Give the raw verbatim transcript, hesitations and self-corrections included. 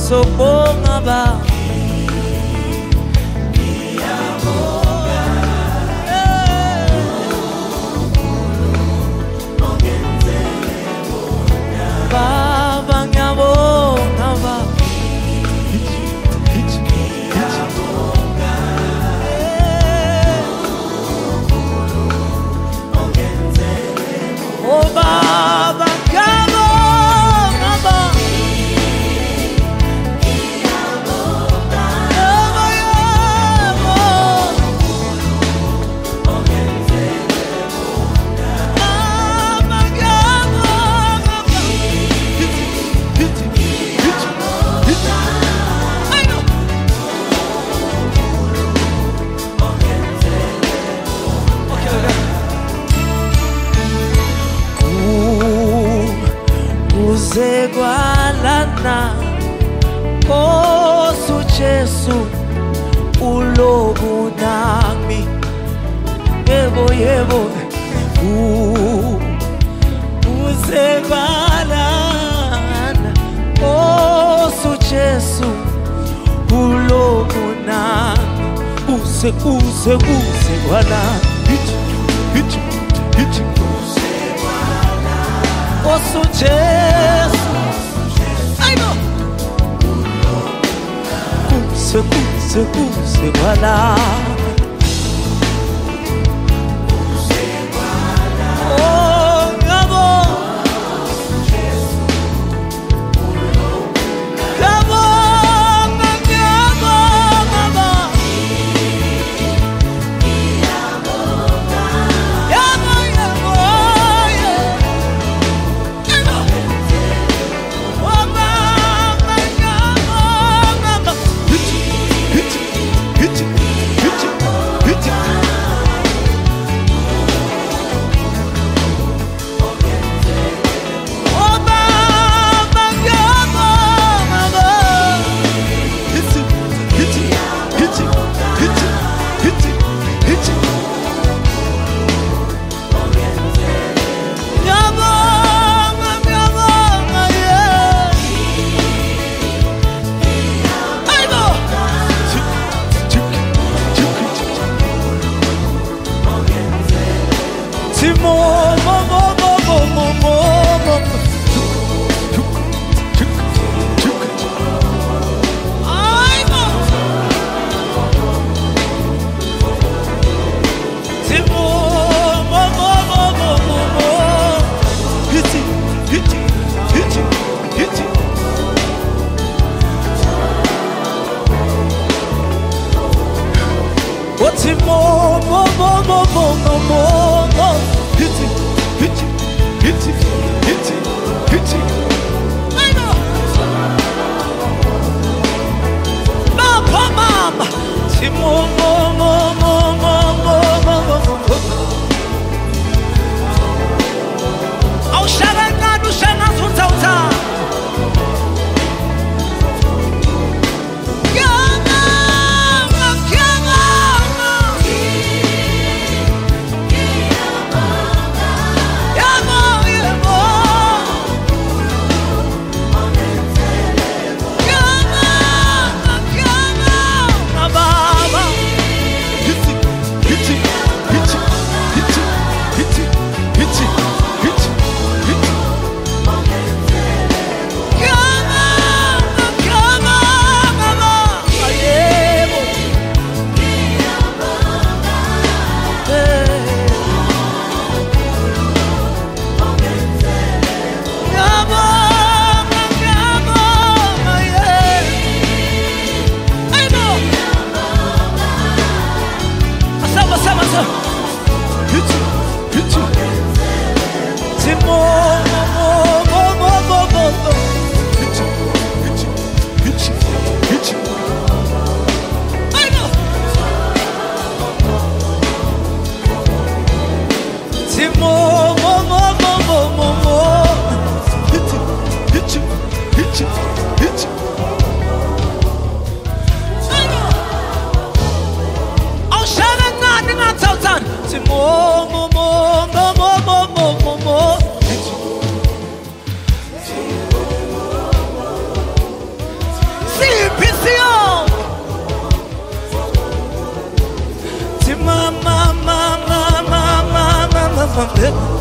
sobonga ba Baba ngiyabonga ba Oh Baba ngiyabonga ba Zegwalana Kosu Jesu ulobu nami Yebo yebo Uzegwalana Kosu Jesu ulobu nami Use use use gwalana Hit hit hit Kosu Jesu Kuse kuse kuse wala Oh ngabo Ngabo ngabo ngabo Yabo yabo More, more, more, more, more, more, more. Hit it, hit it, hit it, hit it, hit it. I know. Mama, mama. More, more, more, more, more, more, more, more. Oh, Sharana, do Shana, Tutauta. Amen.